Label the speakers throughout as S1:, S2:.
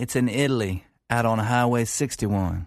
S1: It's in Italy, out on Highway 61.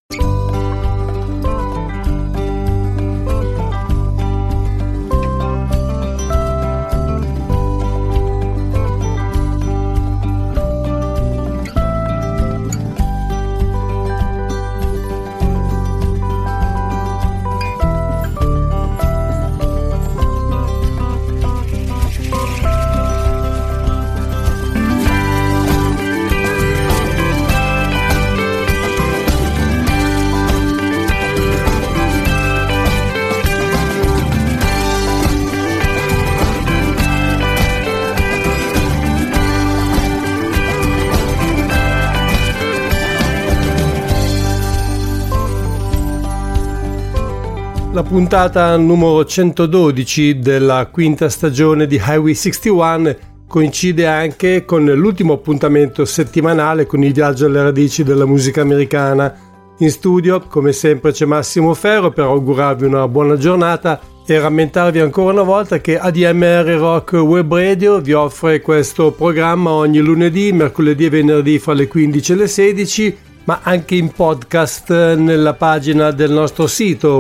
S2: La puntata numero 112 della quinta stagione di Highway 61 coincide anche con l'ultimo appuntamento settimanale con il viaggio alle radici della musica americana. In studio, come sempre, c'è Massimo Ferro per augurarvi una buona giornata e rammentarvi ancora una volta che ADMR Rock Web Radio vi offre questo programma ogni lunedì, mercoledì e venerdì fra le 15 e le 16, ma anche in podcast nella pagina del nostro sito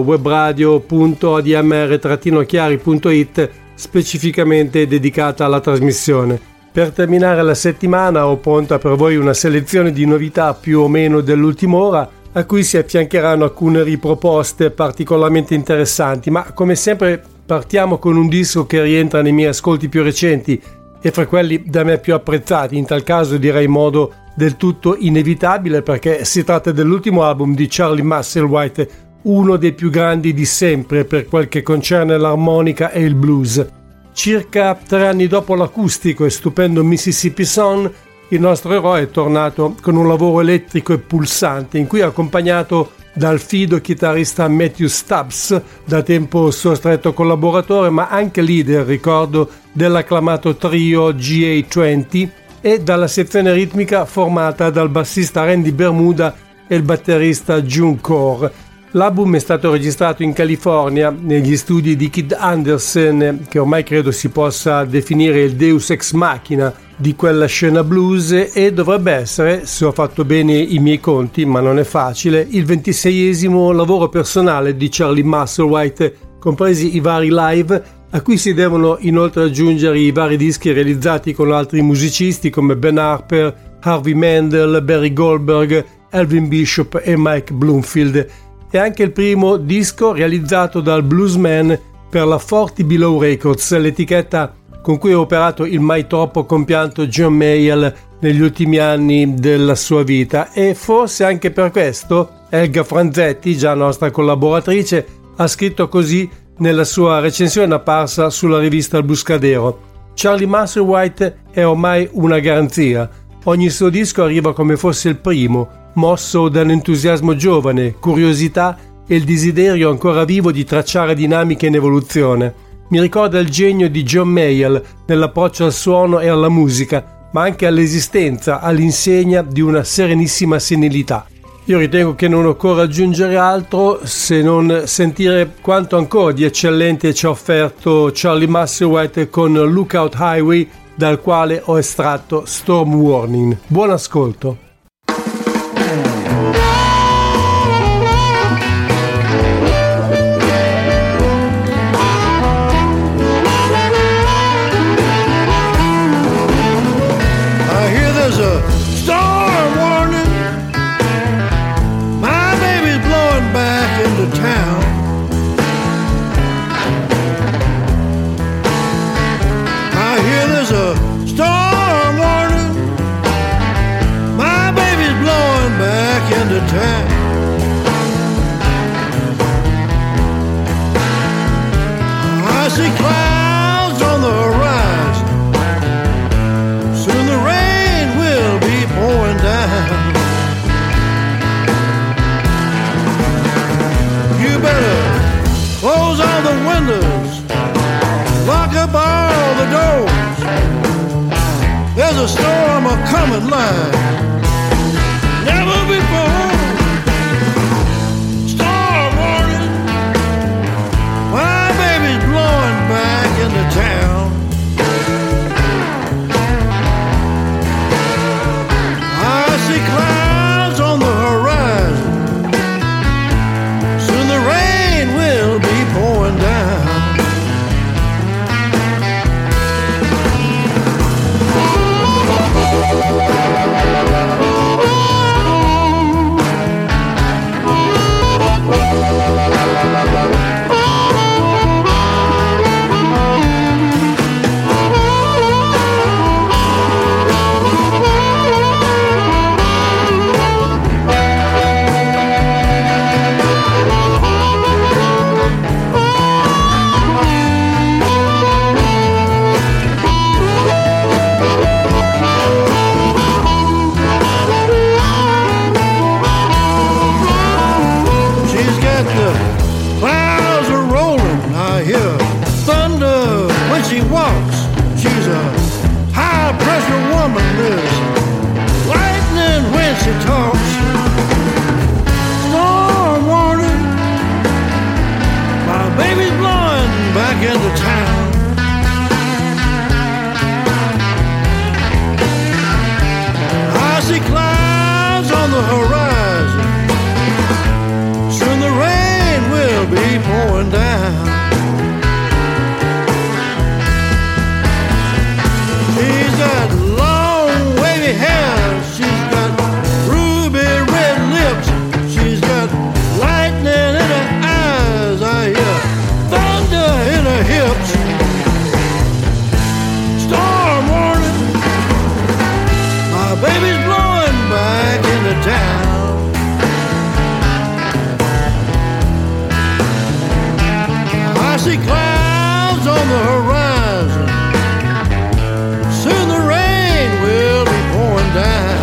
S2: webradio.admr-chiari.it, specificamente dedicata alla trasmissione. Per terminare la settimana ho pronta per voi una selezione di novità più o meno dell'ultima ora, a cui si affiancheranno alcune riproposte particolarmente interessanti, ma come sempre partiamo con un disco che rientra nei miei ascolti più recenti e fra quelli da me più apprezzati, in tal caso direi in modo del tutto inevitabile, perché si tratta dell'ultimo album di Charlie Musselwhite, uno dei più grandi di sempre per quel che concerne l'armonica e il blues. Circa 3 anni dopo l'acustico e stupendo Mississippi Sun, il nostro eroe è tornato con un lavoro elettrico e pulsante in cui è accompagnato dal fido chitarrista Matthew Stubbs, da tempo suo stretto collaboratore ma anche leader, ricordo, dell'acclamato trio GA20, e dalla sezione ritmica formata dal bassista Randy Bermuda e il batterista June Core. L'album è stato registrato in California negli studi di Kid Andersen, che ormai credo si possa definire il deus ex machina di quella scena blues, e dovrebbe essere, se ho fatto bene i miei conti, ma non è facile, il 26esimo lavoro personale di Charlie Musselwhite, compresi i vari live, a cui si devono inoltre aggiungere i vari dischi realizzati con altri musicisti come Ben Harper, Harvey Mandel, Barry Goldberg, Elvin Bishop e Mike Bloomfield, e anche il primo disco realizzato dal bluesman per la 40 Below Records, l'etichetta con cui ha operato il mai troppo compianto John Mayall negli ultimi anni della sua vita, e forse anche per questo Elga Franzetti, già nostra collaboratrice, ha scritto così nella sua recensione apparsa sulla rivista Il Buscadero: Charlie Musselwhite è ormai una garanzia. Ogni suo disco arriva come fosse il primo, mosso da un entusiasmo giovane, curiosità e il desiderio ancora vivo di tracciare dinamiche in evoluzione. Mi ricorda il genio di John Mayall nell'approccio al suono e alla musica, ma anche all'esistenza, all'insegna di una serenissima senilità. Io ritengo che non occorra aggiungere altro se non sentire quanto ancora di eccellente ci ha offerto Charlie Musselwhite con Lookout Highway, dal quale ho estratto Storm Warning. Buon ascolto.
S3: I see clouds on the horizon. Soon the rain will be pouring down. You better close all the windows, lock up all the doors. There's a storm a-coming like never before. Into town, I see she talks. Storm warning, my baby's blowing back into town. I see clouds on the horizon, soon the rain will be pouring down. She's got long wavy hair, she's got ruby red lips, she's got lightning in her eyes, I hear thunder in her hips. Storm warning, my baby's blowing back into town. I see clouds on the horizon, soon the rain will be pouring down.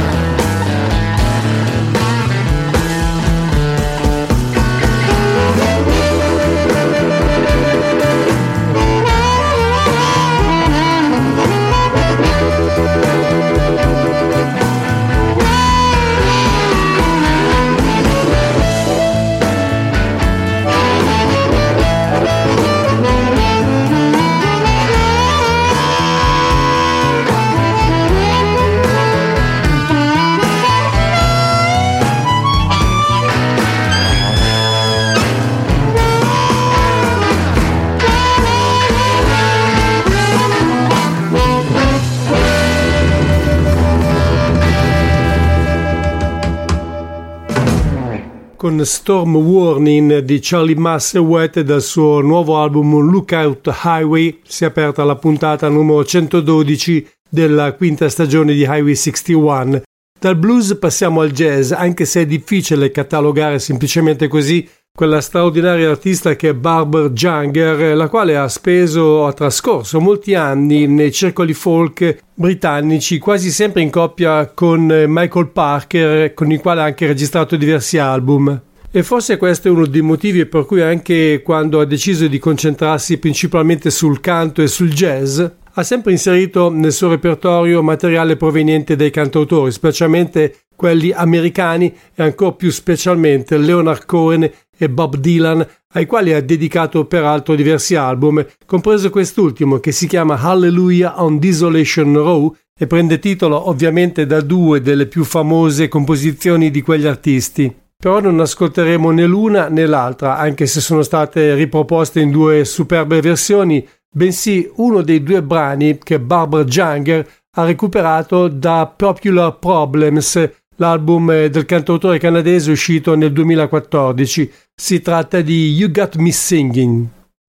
S2: Con Storm Warning di Charlie Musselwhite dal suo nuovo album Lookout Highway si è aperta la puntata numero 112 della quinta stagione di Highway 61. Dal blues passiamo al jazz, anche se è difficile catalogare semplicemente così quella straordinaria artista che è Barbara Younger, la quale ha trascorso molti anni nei circoli folk britannici, quasi sempre in coppia con Michael Parker, con il quale ha anche registrato diversi album. E forse questo è uno dei motivi per cui anche quando ha deciso di concentrarsi principalmente sul canto e sul jazz, ha sempre inserito nel suo repertorio materiale proveniente dai cantautori, specialmente quelli americani e ancora più specialmente Leonard Cohen e Bob Dylan, ai quali ha dedicato peraltro diversi album, compreso quest'ultimo che si chiama Hallelujah on Desolation Row e prende titolo ovviamente da due delle più famose composizioni di quegli artisti. Però non ascolteremo né l'una né l'altra, anche se sono state riproposte in due superbe versioni, bensì uno dei due brani che Barbara Younger ha recuperato da Popular Problems, l'album del cantautore canadese uscito nel 2014. Si tratta di You Got Me Singing.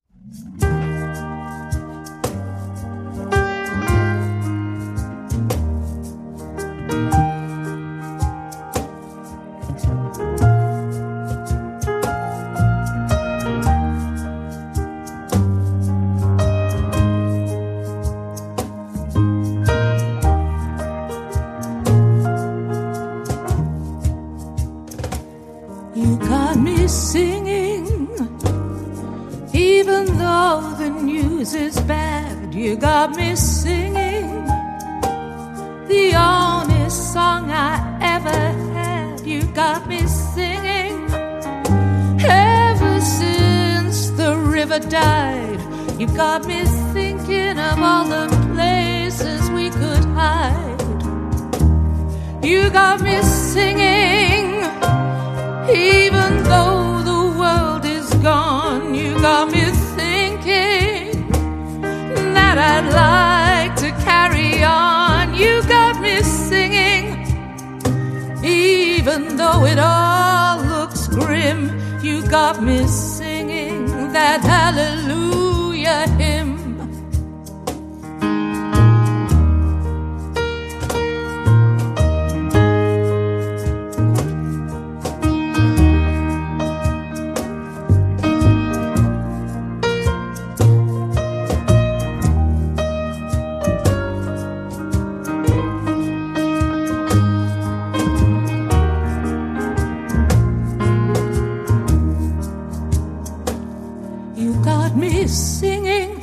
S4: You got me singing, even though the news is bad. You got me singing, the only song I ever had. You got me singing, ever since the river died. You got me thinking of all the places we could hide. You got me singing, even though the world is gone. You got me thinking that I'd like to carry on. You got me singing, even though it all looks grim. You got me singing that hallelujah hymn. Singing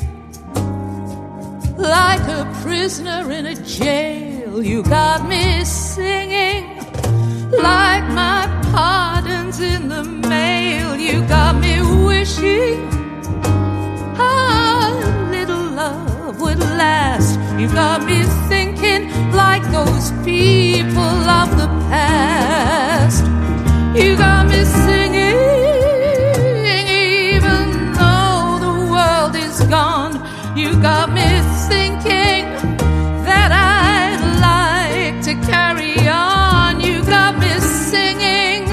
S4: like a prisoner in a jail. You got me singing got me thinking like those people of the past. You got me singing even though the world is gone. You got me thinking that I'd like to carry on. You got me singing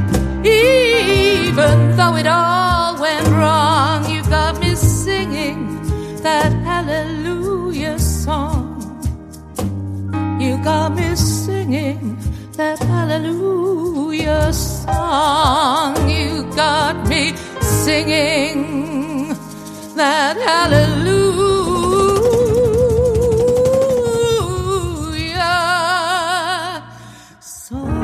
S4: even though it all went wrong. You got me singing that hallelujah song. You got me singing that hallelujah song. You got me singing that hallelujah song.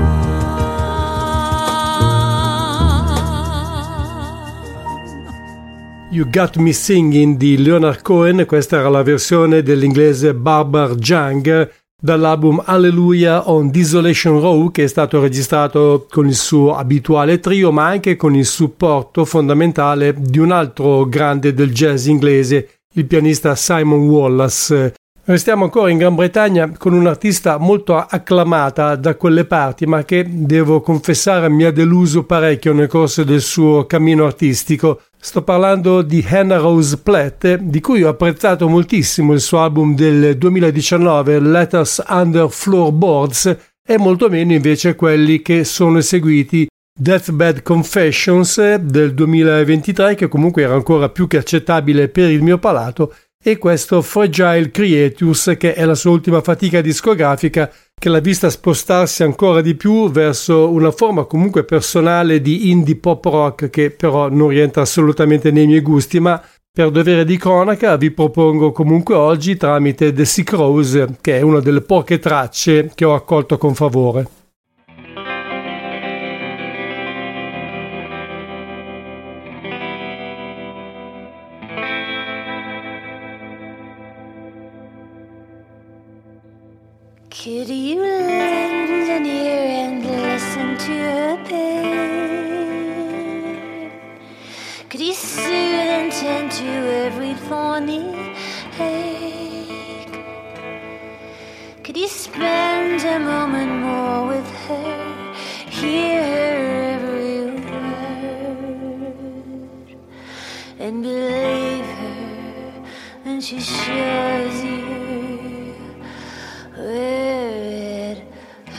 S2: You Got Me Singing di Leonard Cohen, questa era la versione dell'inglese Barbara Jang dall'album Hallelujah on Desolation Row, che è stato registrato con il suo abituale trio ma anche con il supporto fondamentale di un altro grande del jazz inglese, il pianista Simon Wallace. Restiamo ancora in Gran Bretagna con un'artista molto acclamata da quelle parti ma che, devo confessare, mi ha deluso parecchio nel corso del suo cammino artistico. Sto parlando di Hannah Rose Platt, di cui ho apprezzato moltissimo il suo album del 2019, Letters Under Floorboards, e molto meno invece quelli che sono seguiti, Deathbed Confessions del 2023, che comunque era ancora più che accettabile per il mio palato, e questo Fragile Creatures, che è la sua ultima fatica discografica, che l'ha vista spostarsi ancora di più verso una forma comunque personale di indie pop rock che però non rientra assolutamente nei miei gusti, ma per dovere di cronaca vi propongo comunque oggi tramite The Sick Rose, che è una delle poche tracce che ho accolto con favore.
S5: Could you lend an ear and listen to her pain? Could you soothe and tend to every thorny ache? Could you spend a moment more with her, hear her every word, and believe her when she shows you where it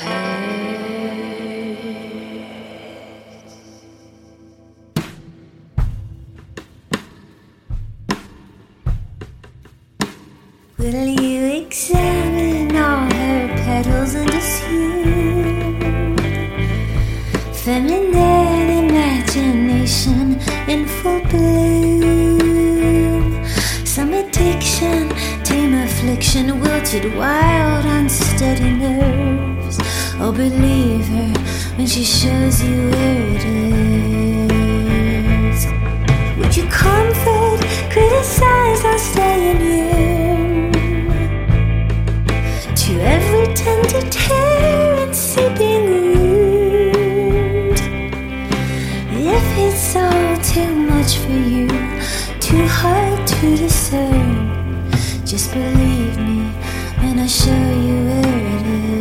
S5: hurts? Will you examine all her petals and assume feminine imagination in full bloom? Some addiction, tame affliction, wilted, wild, unsteady nerves. Oh, believe her when she shows you where it is. Would you comfort, criticize, or stay immune to every tender tear and seeping wound? If it's all too much for you, too hard to discern, just believe me when I show you where it is.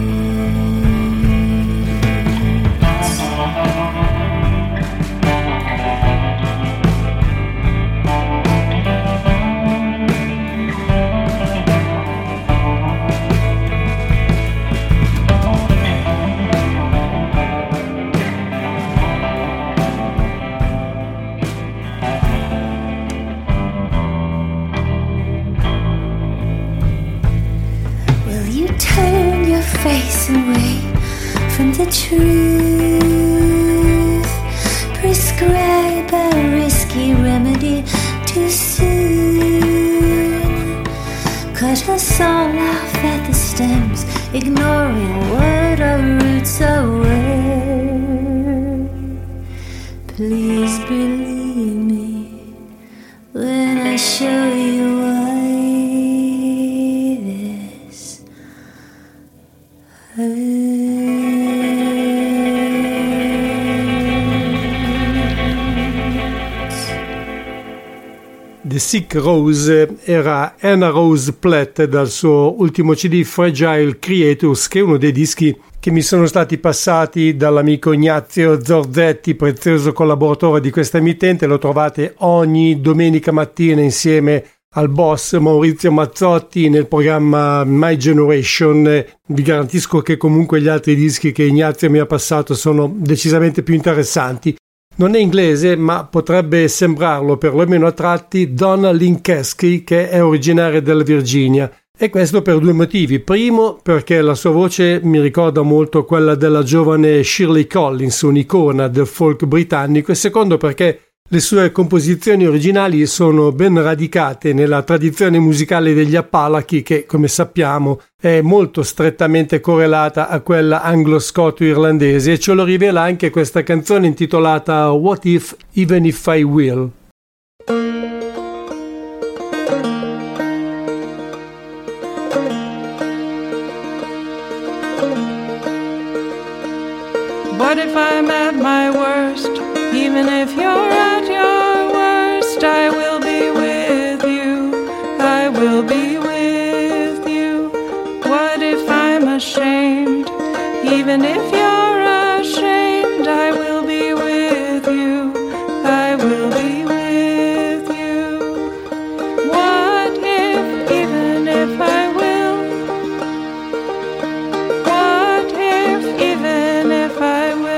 S5: Face away from the truth, prescribe a risky remedy too soon, cut us all off at the stems, ignoring what our roots are worth. Please believe me when I show you why this hurts.
S2: The Sick Rose era Anna Rose Platt dal suo ultimo CD Fragile Creatures, che è uno dei dischi che mi sono stati passati dall'amico Ignazio Zorzetti, prezioso collaboratore di questa emittente. Lo trovate ogni domenica mattina insieme al boss Maurizio Mazzotti nel programma My Generation. Vi garantisco che comunque gli altri dischi che Ignazio mi ha passato sono decisamente più interessanti. Non è inglese, ma potrebbe sembrarlo, perlomeno a tratti, Donna Linkesky, che è originaria della Virginia. E questo per due motivi. Primo, perché la sua voce mi ricorda molto quella della giovane Shirley Collins, un'icona del folk britannico, e secondo, perché le sue composizioni originali sono ben radicate nella tradizione musicale degli Appalachi, che, come sappiamo, è molto strettamente correlata a quella anglo-scoto-irlandese, e ce lo rivela anche questa canzone intitolata What If, Even If I Will.
S4: What if I'm at my worst? Even if you're at your worst, I will be with you. I will be with you. What if I'm ashamed? Even if you're ashamed, I will be with you. I will be with you. What if, even if I will? What if, even if I will?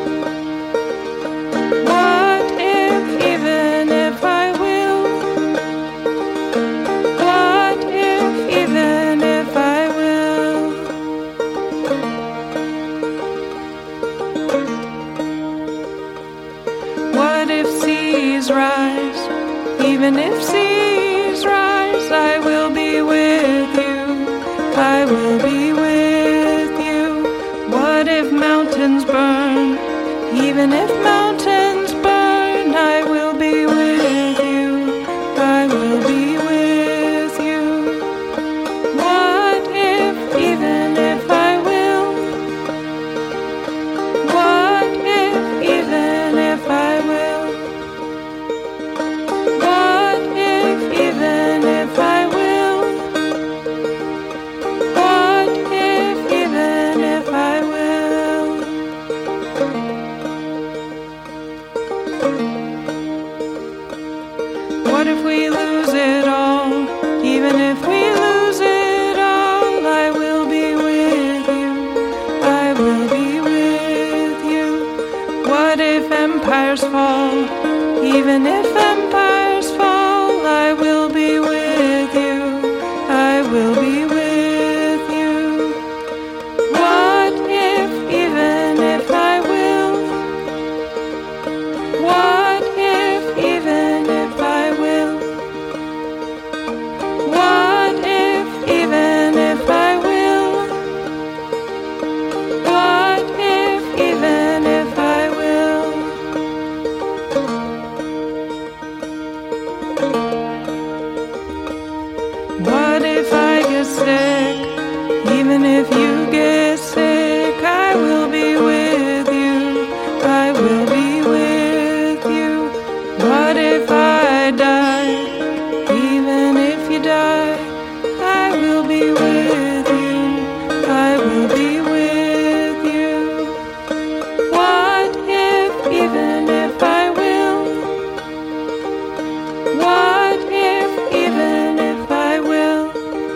S4: Rise, even if seas rise, I will be with you. I will be with you. What if mountains burn? Even if mountains burn, I will be with you. I will be with you. What if, even if I will? What if, even if I will? Fall. Even if empires fall, I will be with you. I will be with you. What if, even if I will? What if, even if I will? What if, even if I will? What if, even if I will? What if I get sick? Even if you get sick, I will be with you. I will be with you. What if I die? Even if you die, I will be with you. I will be with you. What if, even if I will? What if, even if I will?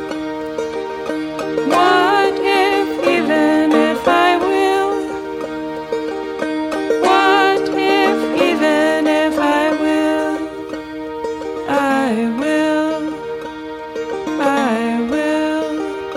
S4: What if, even if I will? What if, even if I will? I will. I will.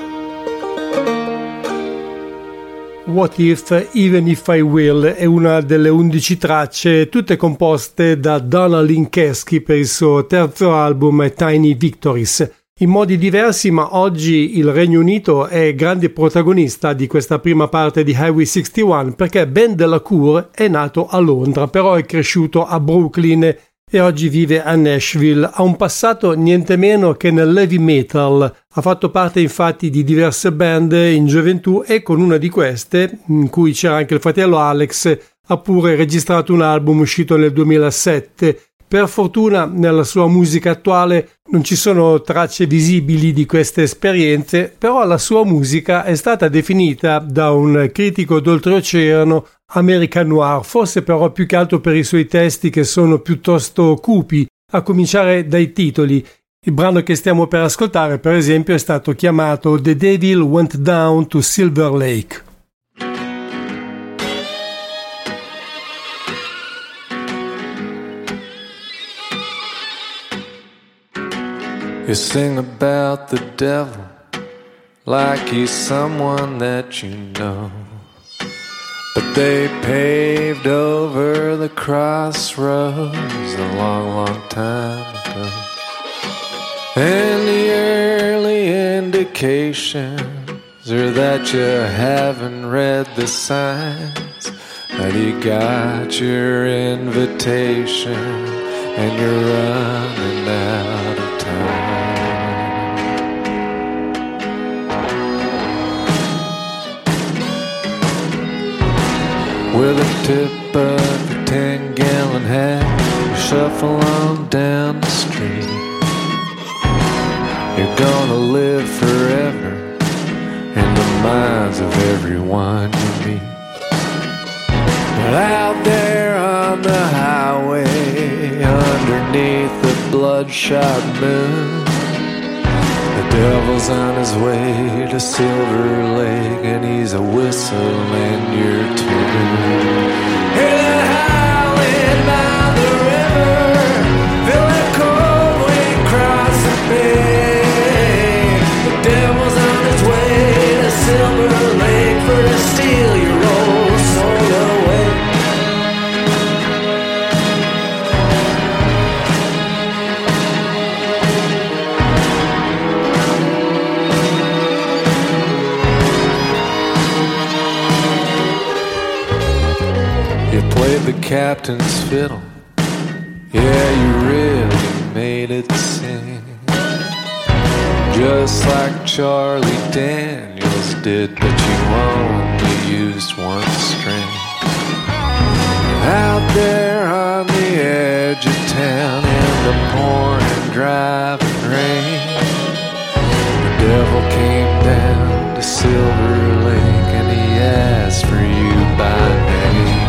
S2: What If, Even If I Will è una delle 11 tracce, tutte composte da Donna Linkesky per il suo terzo album Tiny Victories. In modi diversi, ma oggi il Regno Unito è grande protagonista di questa prima parte di Highway 61, perché Ben Delacour è nato a Londra, però è cresciuto a Brooklyn e oggi vive a Nashville. Ha un passato niente meno che nell'heavy metal. Ha fatto parte infatti di diverse band in gioventù e con una di queste, in cui c'era anche il fratello Alex, ha pure registrato un album uscito nel 2007. Per fortuna nella sua musica attuale non ci sono tracce visibili di queste esperienze, però la sua musica è stata definita da un critico d'oltreoceano American Noir, forse però più che altro per i suoi testi che sono piuttosto cupi, a cominciare dai titoli. Il brano che stiamo per ascoltare, per esempio, è stato chiamato The Devil Went Down to Silver Lake.
S6: You sing about the devil like he's someone that you know, but they paved over the crossroads a long, long time ago. And the early indications are that you haven't read the signs, that you got your invitation and you're running out of time. With a tip of a 10-gallon hat, you shuffle on down the street. You're gonna live forever in the minds of everyone you meet. But out there on the highway, underneath the bloodshot moon, the devil's on his way to Silver Lake, and he's a whistling your tune. Hear that howling by the river, feel that cold wind cross the bay. The devil's on his way to Silver Lake for to steal your old soul away. You played the captain's fiddle, yeah, you really made it sing, just like Charlie Daniels did, but you only used one string. Out there on the edge of town in the pouring, driving rain, the devil came down to Silver Lake and he asked for you by name.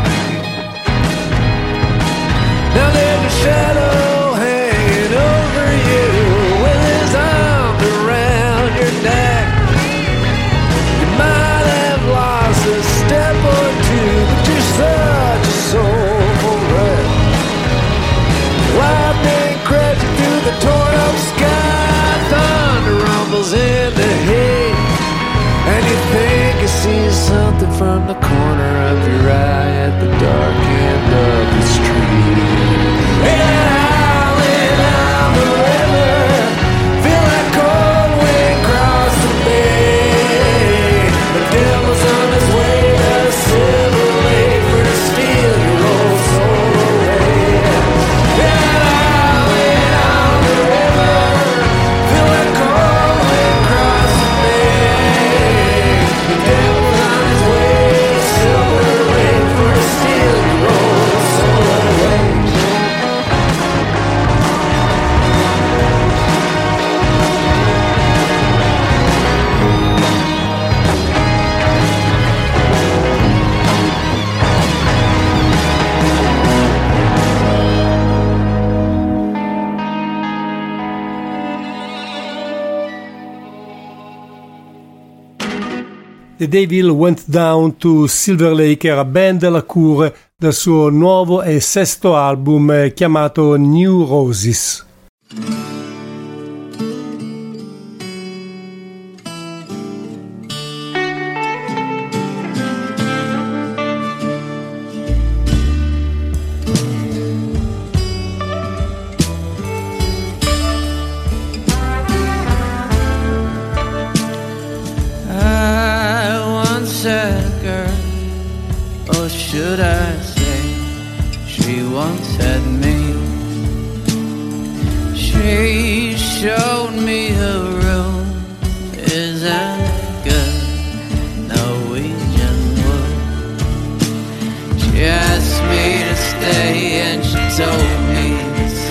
S6: Now there's a shadow hanging over you with his arms around your neck. You might have lost a step or two, but you're such a soulful wreck. Lightning crashing through the torn up sky, thunder rumbles in the heat, and you think you see something from the corner of your eye at the dark end of the street. Howling down the river, feel that cold wind cross the bay. The devil's on his way to Silver Lake for to steal your old soul away. Howling down the river, feel that cold wind cross the bay. The devil's on his way to Silver Lake for to steal your old soul away.
S2: The Devil Went Down to Silver Lake era Ben Delacour dal suo nuovo e sesto album chiamato New Roses.
S7: Should I say, she once had me. She showed me her room, isn't good, Norwegian wood. She asked me to stay and she told me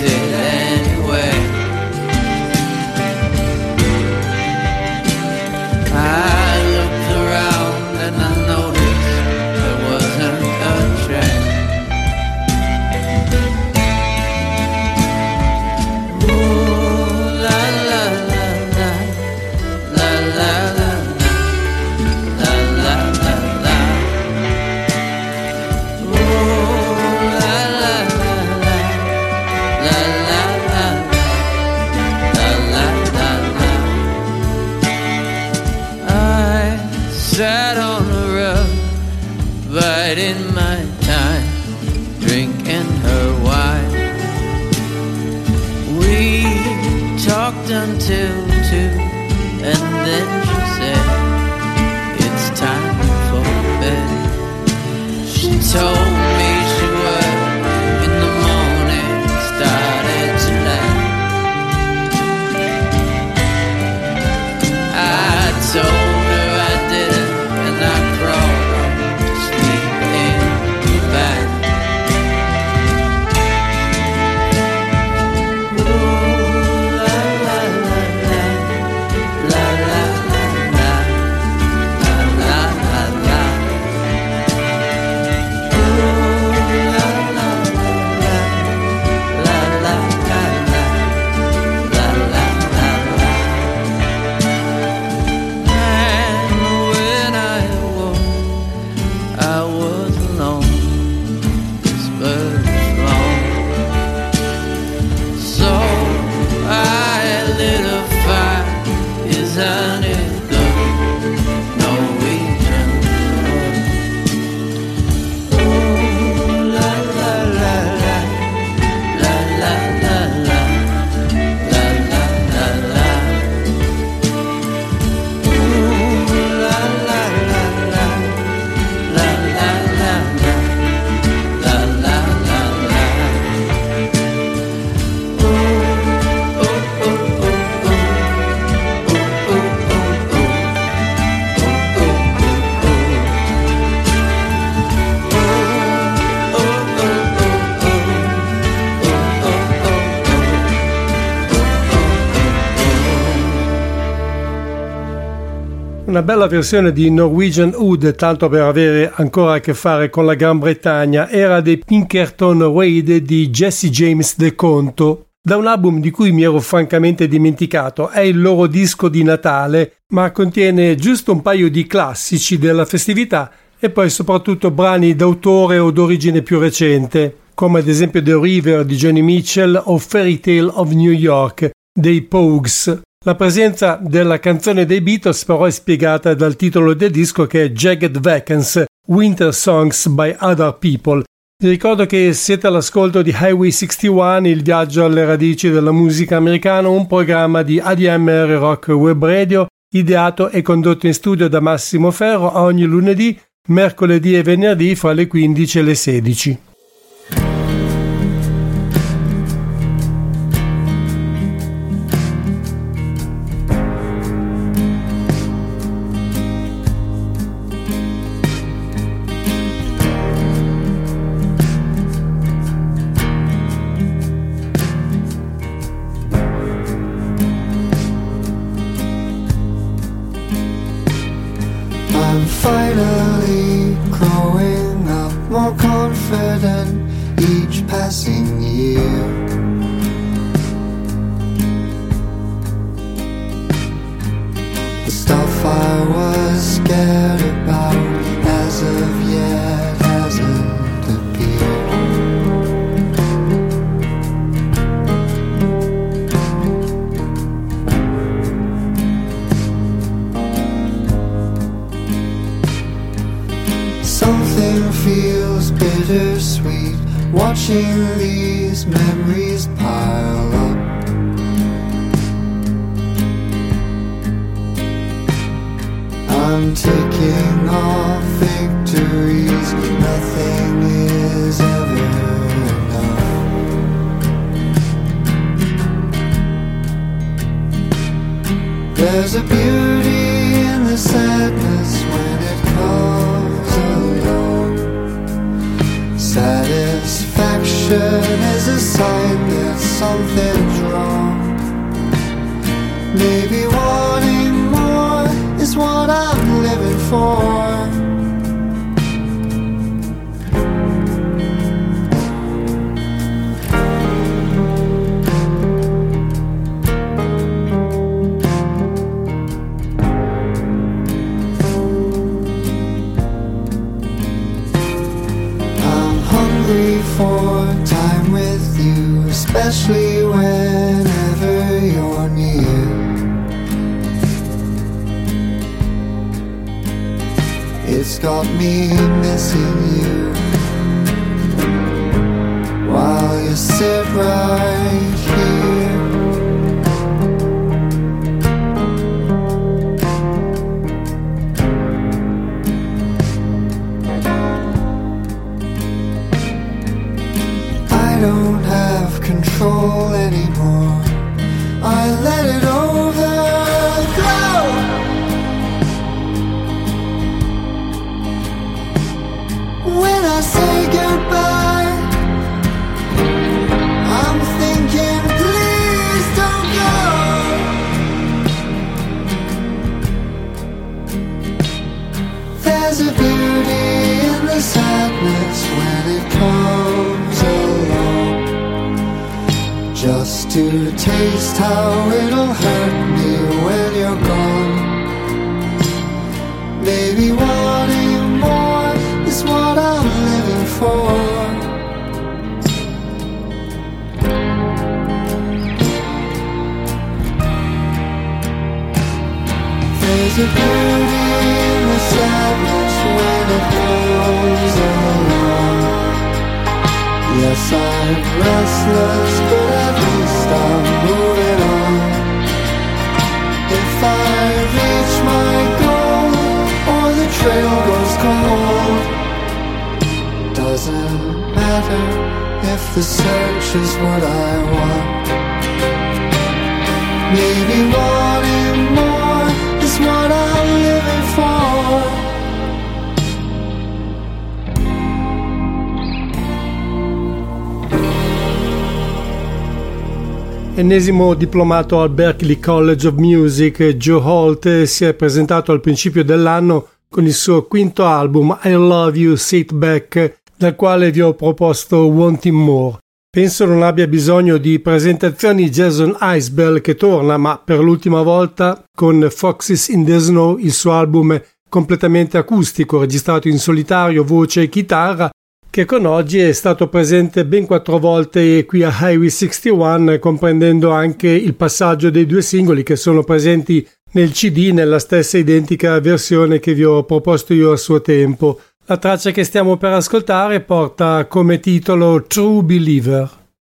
S7: biding my time, drinking her wine. We talked until 2, and then she said, it's time for bed. She told me she would in the morning, started to laugh. I told her I didn't, and I crawled off to sleep in the back. Ooh, la la la la, la la la la, la la la la. Ooh, la la la la, la la la la, la la la la. And when I awoke, I was alone, whispers long. So I lit a fire, isn't it good? Norwegian wood. Ooh, la la la la, la la la la, la la la la. Ooh, la la la la, la la la la, la la la la. Ooh, oh oh oh oh, oh oh oh oh, oh oh oh oh,
S2: Una bella versione di Norwegian Wood, tanto per avere ancora a che fare con la Gran Bretagna, era dei Pinkerton Wade di Jesse James De Conto, da un album di cui mi ero francamente dimenticato. È il loro disco di Natale, ma contiene giusto un paio di classici della festività e poi soprattutto brani d'autore o d'origine più recente, come ad esempio The River di Joni Mitchell o Fairy Tale of New York dei Pogues. La presenza della canzone dei Beatles però è spiegata dal titolo del disco, che è Jagged Vacance, Winter Songs by Other People. Vi ricordo che siete all'ascolto di Highway 61, il viaggio alle radici della musica americana, un programma di ADMR Rock Web Radio, ideato e condotto in studio da Massimo Ferro ogni lunedì, mercoledì e venerdì fra le 15 e le 16.
S8: I'm finally growing up, more confident each passing year. The stuff I was scared about as of yet hasn't appeared. Something feels bittersweet watching these memories pile up. I'm taking off victories, nothing is ever enough. There's a beauty in the sadness when it comes alone. Satisfaction is a sign that something's wrong. Maybe wanting more is what I'm living for. I'm hungry for time with you, especially whenever you're near. It's got me missing don't have control anymore. I let it overflow. When I say goodbye, I'm thinking, please don't go. There's a beauty in the sadness when it comes along, just to taste how it'll hurt me when you're gone. Maybe wanting more is what I'm living for. There's a beauty in the sadness when it comes along. Yes, I'm restless, but at least I'm moving on. If I reach my goal or the trail goes cold, doesn't matter if the search is what I want. Maybe wanting more is what I'm living for.
S2: Ennesimo diplomato al Berklee College of Music, Joe Holt si è presentato al principio dell'anno con il suo quinto album I Love You Sit Back, dal quale vi ho proposto Wanting More. Penso non abbia bisogno di presentazioni Jason Isbell, che torna, ma per l'ultima volta con Foxes in the Snow, il suo album completamente acustico, registrato in solitario, voce e chitarra, che con oggi è stato presente ben 4 volte qui a Highway 61, comprendendo anche il passaggio dei 2 singoli che sono presenti nel CD nella stessa identica versione che vi ho proposto io a suo tempo. La traccia che stiamo per ascoltare porta come titolo True Believer.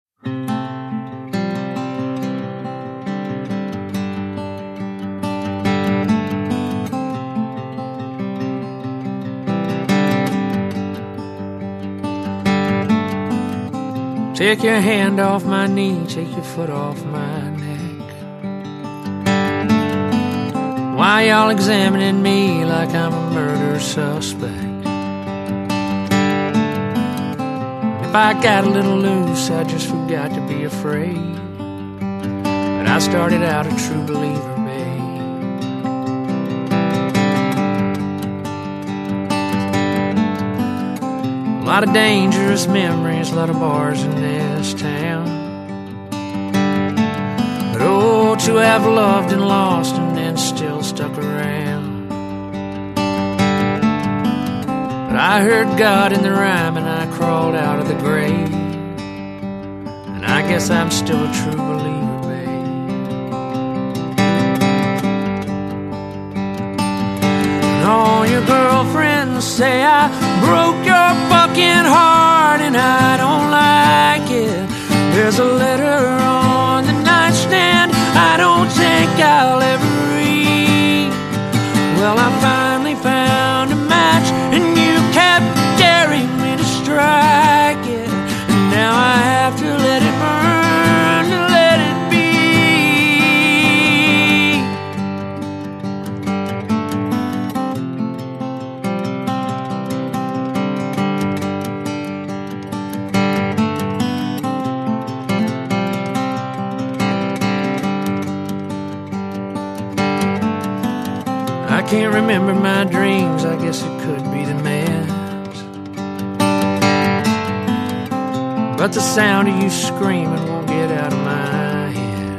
S7: Take your hand off my knee, take your foot off my neck. Why y'all examining me like I'm a murder suspect? If I got a little loose, I just forgot to be afraid. But I started out a true believer, babe. A lot of dangerous memories, a lot of bars in this town. But oh, to have loved and lost and then still stuck around. But I heard God in the rhyme and I crawled out of the grave. And I guess I'm still a true believer, babe. And all your girlfriends say I broke your fucking heart and I don't like it. There's a letter on the nightstand I don't think I'll ever read. Well, I finally found a match and you kept daring me to strike it. And now I have to let it burn, to let it be. I can't remember my dreams, I guess it could be the meds. But the sound of you screaming won't get out of my head.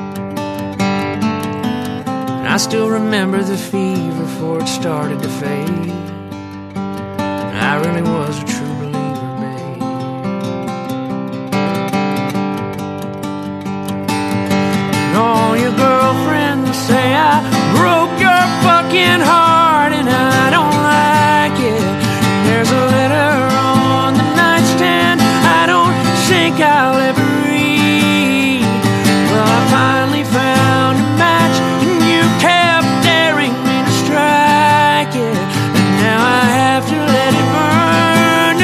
S7: And I still remember the fever before it started to fade. And I really was a true believer, babe. And all your girlfriends say I broke your fucking heart and I don't like it. There's a letter on the nightstand I don't think I'll ever read. Well, I finally found a match and you kept daring me to strike it. And now I have to let it burn,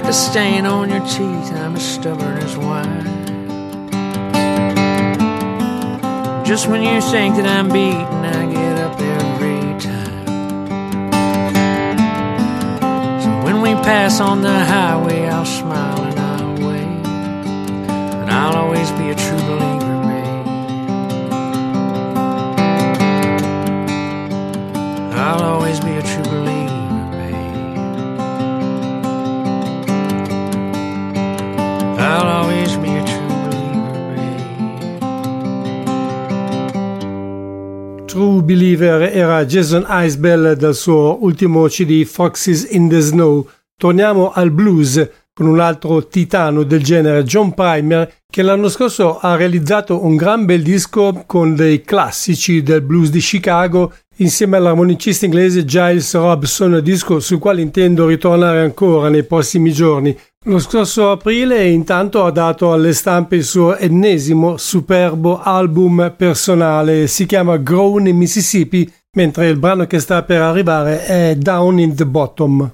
S7: the stain on your teeth, I'm as stubborn as wine. Just when you think that I'm beaten, I get up every time. So when we pass on the highway, I'll smile and I'll wave, and I'll always be a true believer, babe. I'll always be a true believer, babe. I'll always be a true believer, babe.
S2: True Believer era Jason Isbell dal suo ultimo CD Foxes in the Snow. Torniamo al blues con un altro titano del genere, John Primer, che l'anno scorso ha realizzato un gran bel disco con dei classici del blues di Chicago insieme all'armonicista inglese Giles Robson, disco sul quale intendo ritornare ancora nei prossimi giorni. Lo scorso aprile intanto ha dato alle stampe il suo ennesimo superbo album personale, si chiama Grown in Mississippi, mentre il brano che sta per arrivare è Down in the Bottom.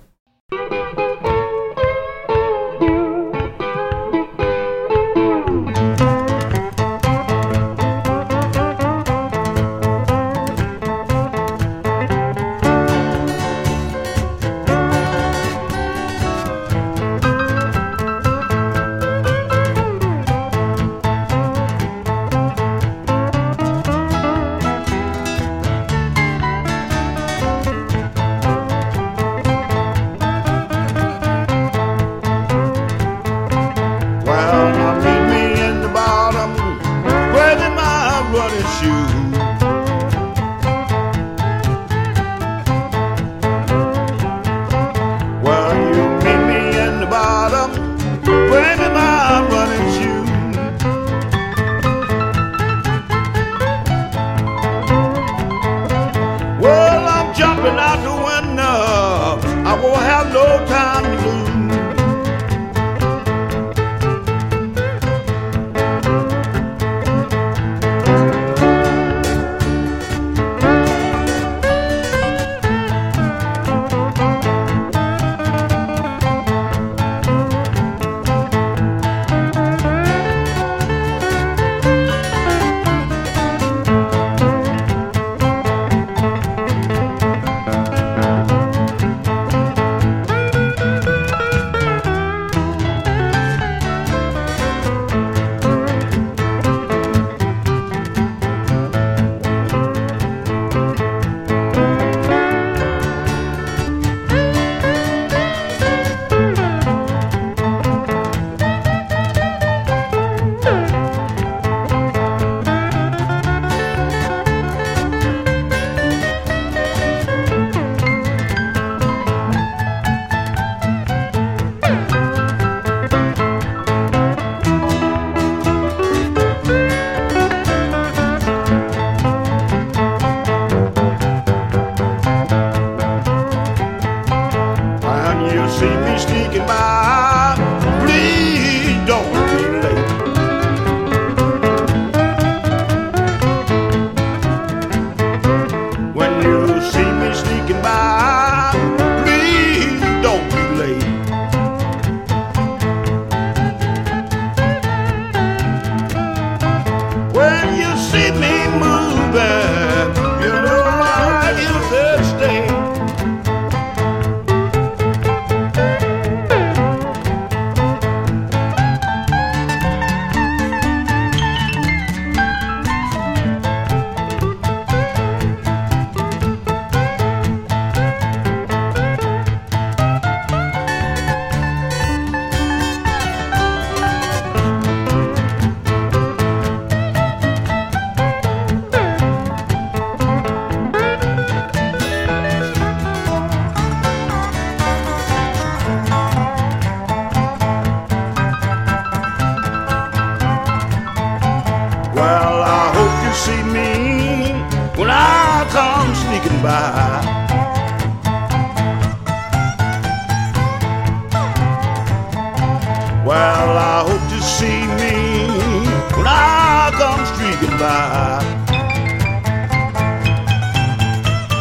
S3: Well, I hope to see me when I come streaking by.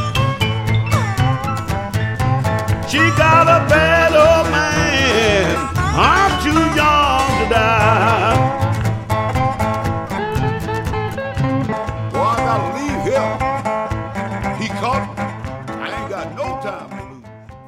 S3: She got a bad old man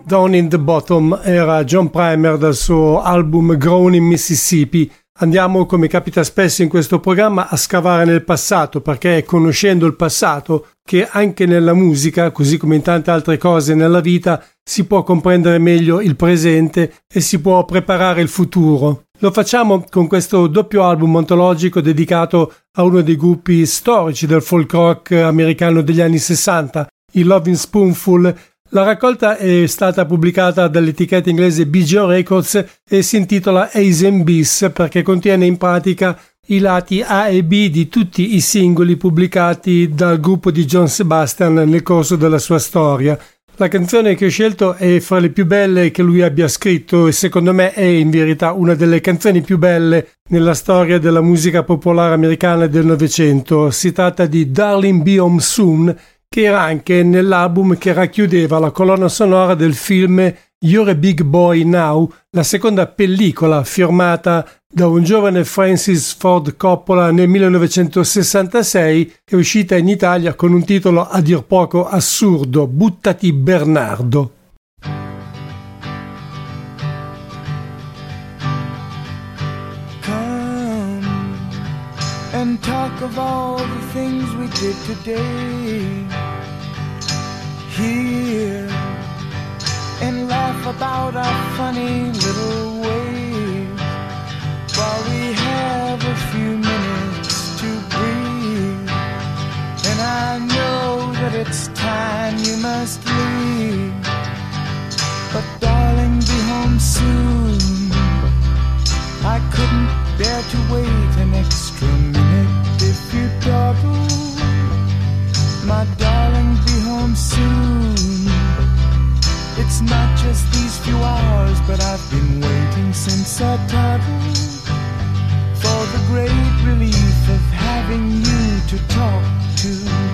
S2: Down in the Bottom era John Primer dal suo album Grown in Mississippi. Andiamo, come capita spesso in questo programma, a scavare nel passato, perché è conoscendo il passato che anche nella musica, così come in tante altre cose nella vita, si può comprendere meglio il presente e si può preparare il futuro. Lo facciamo con questo doppio album antologico dedicato a uno dei gruppi storici del folk rock americano degli anni 60, i Lovin' Spoonful. La raccolta è stata pubblicata dall'etichetta inglese BGO Records e si intitola A's and B's perché contiene in pratica i lati A e B di tutti i singoli pubblicati dal gruppo di John Sebastian nel corso della sua storia. La canzone che ho scelto è fra le più belle che lui abbia scritto e secondo me è in verità una delle canzoni più belle nella storia della musica popolare americana del Novecento. Si tratta di Darling Be Home Soon, che era anche nell'album che racchiudeva la colonna sonora del film You're a Big Boy Now, la seconda pellicola firmata da un giovane Francis Ford Coppola nel 1966 e uscita in Italia con un titolo a dir poco assurdo, Buttati Bernardo.
S9: And talk of all the things we did today. Here and laugh about our funny little ways while we have a few minutes to breathe. And I know that it's time you must leave, but darling, be home soon. I couldn't bear to wait an extra minute if you dawdle. My darling, be home soon. It's not just these few hours, but I've been waiting since I toddled for the great relief of having you to talk to.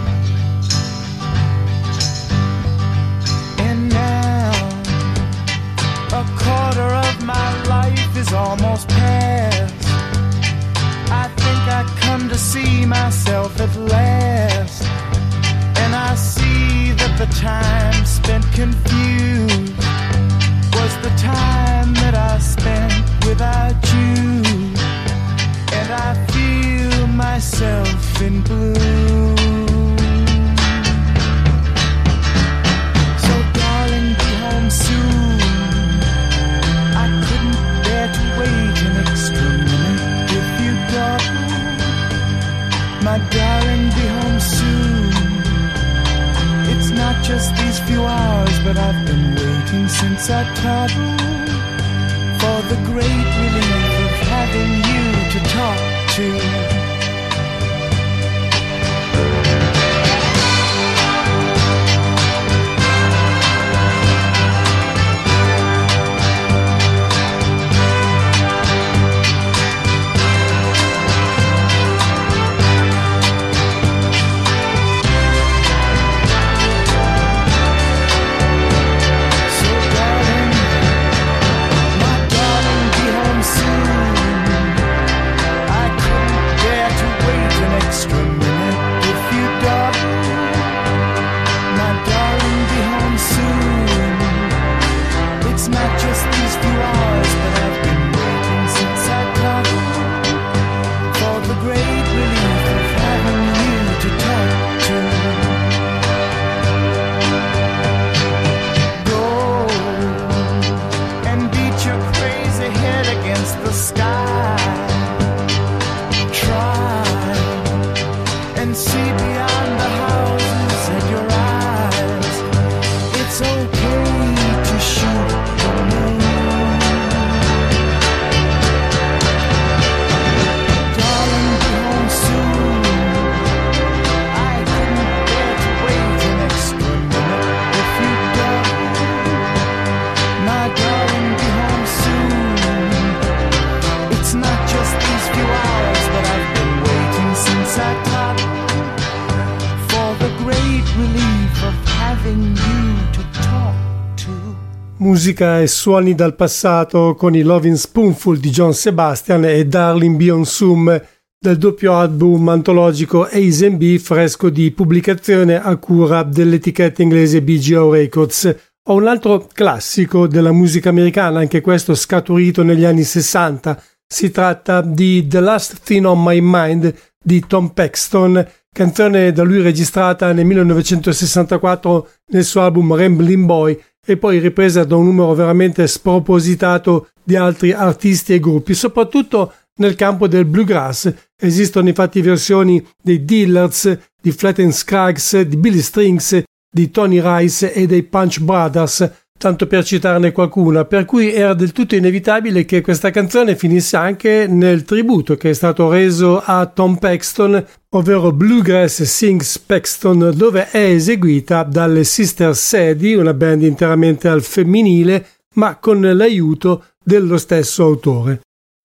S9: And now a quarter of my life is almost past. I think I come to see myself at last, and I see that the time spent confused was the time that I spent without you, and I feel myself in blue. So darling, be home soon. I couldn't bear to wait an extra minute if you dawdle. My darling, be home soon. It's not just these few hours, but I've been waiting since I toddled for the great relief of having you to talk to.
S2: Musica e suoni dal passato con i Lovin' Spoonful di John Sebastian e Darling Be Home Soon del doppio album antologico A's and B, fresco di pubblicazione a cura dell'etichetta inglese BGO Records. Ho un altro classico della musica americana, anche questo scaturito negli anni 60. Si tratta di The Last Thing on My Mind di Tom Paxton, canzone da lui registrata nel 1964 nel suo album Ramblin' Boy e poi ripresa da un numero veramente spropositato di altri artisti e gruppi, soprattutto nel campo del bluegrass. Esistono infatti versioni dei Dillers, di Flatt & Scruggs, di Billy Strings, di Tony Rice e dei Punch Brothers, tanto per citarne qualcuna, per cui era del tutto inevitabile che questa canzone finisse anche nel tributo che è stato reso a Tom Paxton, ovvero Bluegrass Sings Paxton, dove è eseguita dalle Sister Sadie, una band interamente al femminile, ma con l'aiuto dello stesso autore.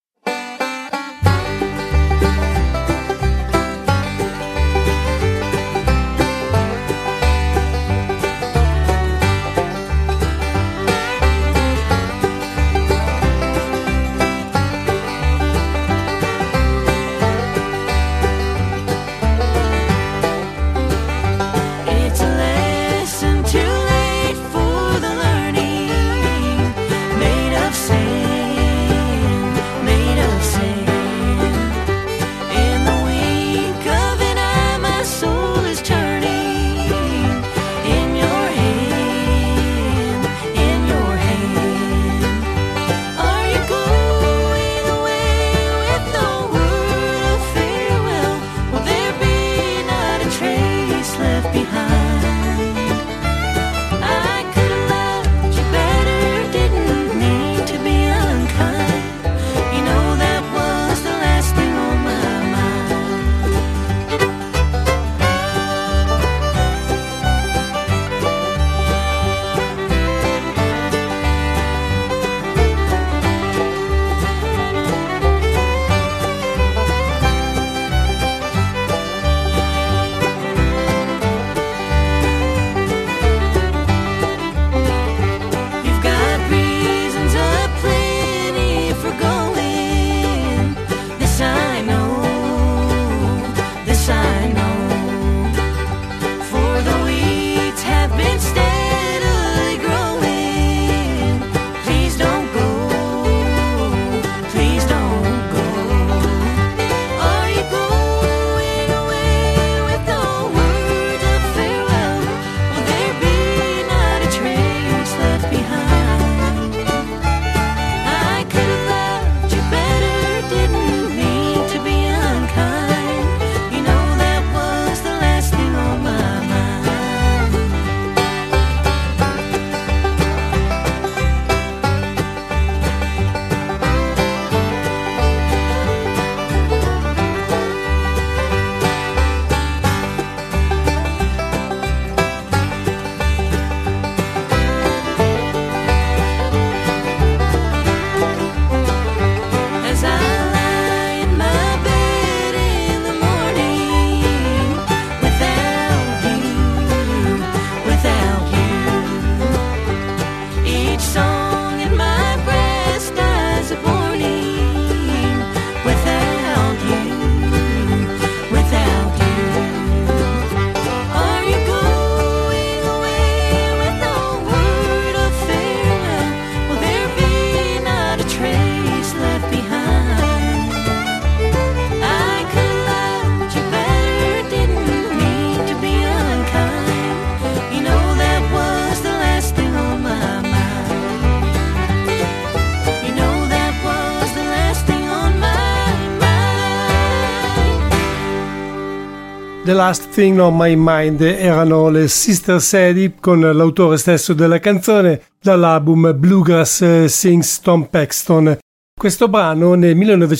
S2: The Last Thing on My Mind erano le Sister Sadie con l'autore stesso della canzone dall'album Bluegrass Sings Tom Paxton. Questo brano nel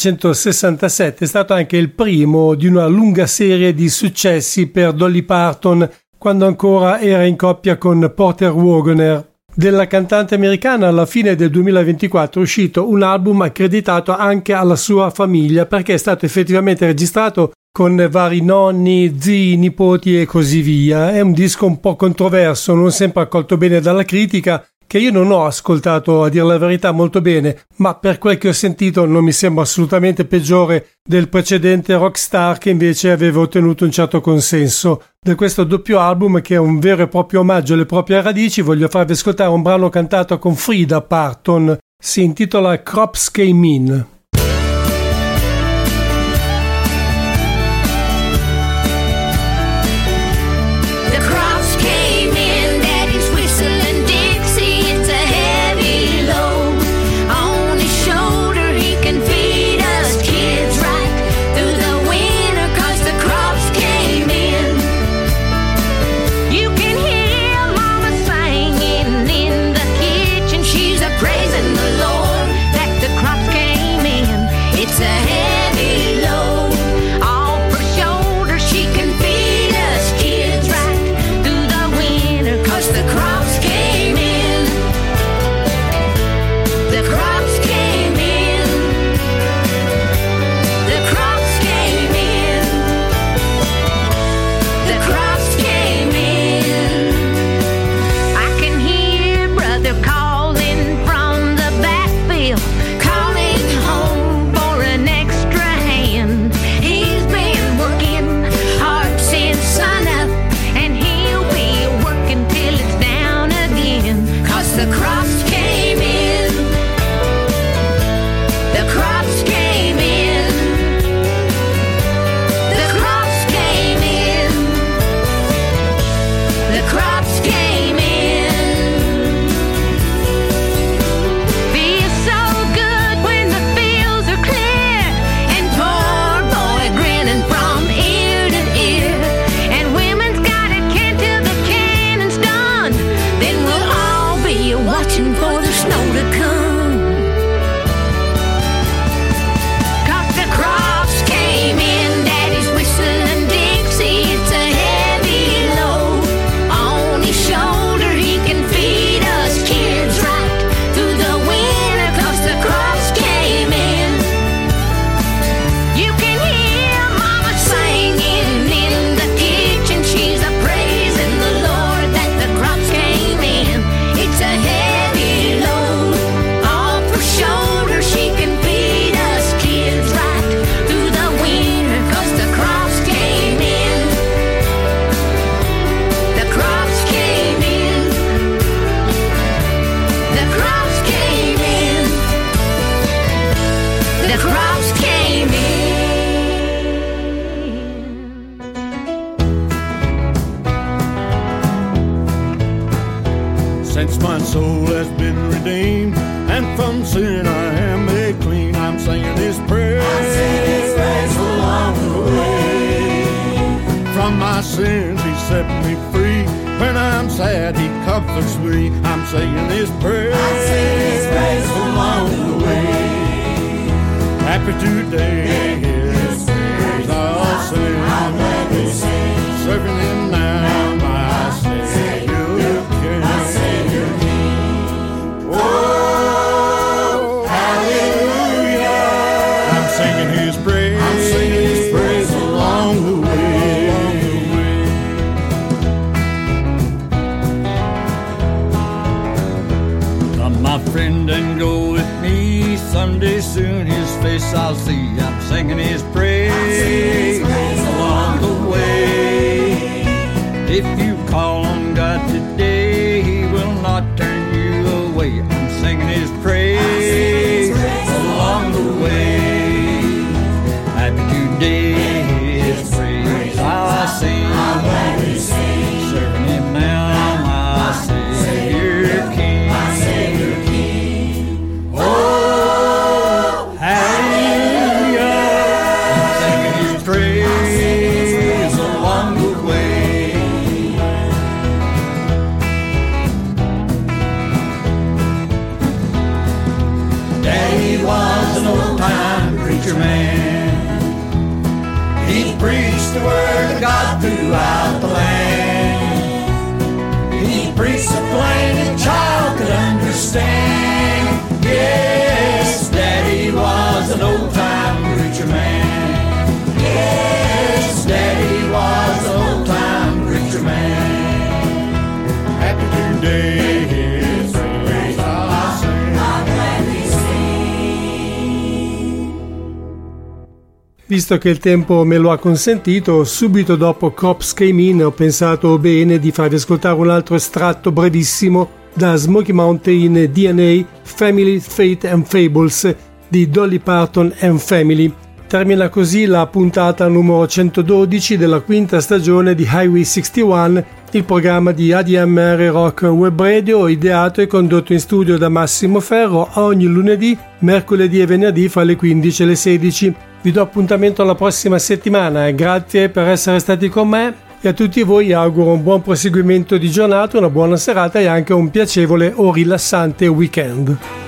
S2: 1967 è stato anche il primo di una lunga serie di successi per Dolly Parton quando ancora era in coppia con Porter Wagoner. Della cantante americana alla fine del 2024 è uscito un album accreditato anche alla sua famiglia perché è stato effettivamente registrato con vari nonni, zii, nipoti e così via. È un disco un po' controverso, non sempre accolto bene dalla critica, che io non ho ascoltato, a dire la verità, molto bene, ma per quel che ho sentito non mi sembra assolutamente peggiore del precedente Rockstar, che invece aveva ottenuto un certo consenso. Da questo doppio album, che è un vero e proprio omaggio alle proprie radici, voglio farvi ascoltare un brano cantato con Frida Parton. Si intitola Crops Came In.
S10: Praising the Lord that the crops came in. It's a
S3: since my soul has been redeemed, and from sin I am made clean. I'm singing His praise, along the way. From my sins He set me free. When I'm sad He comforts me. I'm singing His praise, along the way. Happy today, His praise I'll sing. I'll gladly sing, serving Him now, my Savior King. Oh, hallelujah! I'm singing His praise. I'm singing His praise along the way.
S11: Come, my friend, and go with me. Someday soon His face I'll see. I'm singing His praise along the way. If you call on God today, He will not turn you away. I'm singing His praise along the way. Happy today, His praise I'll sing. Serving Him now, my Savior King. Oh, hallelujah! I'm singing His praise along the way. Daddy was an old-time preacher man. He preached the word of God throughout the land. He preached so plain a child could understand. Yes, Daddy was an old-time preacher man. Yes, Daddy was an old-time preacher man.
S3: Happy today, His praise
S2: visto che il tempo me lo ha consentito, subito dopo Cops Came In ho pensato bene di farvi ascoltare un altro estratto brevissimo da Smoky Mountain DNA Family, Fate and Fables di Dolly Parton and Family. Termina così la puntata numero 112 della quinta stagione di Highway 61, il programma di ADMR Rock Web Radio, ideato e condotto in studio da Massimo Ferro ogni lunedì, mercoledì e venerdì fra le 15 e le 16. Vi do appuntamento alla prossima settimana e grazie per essere stati con me, e a tutti voi auguro un buon proseguimento di giornata, una buona serata e anche un piacevole o rilassante weekend.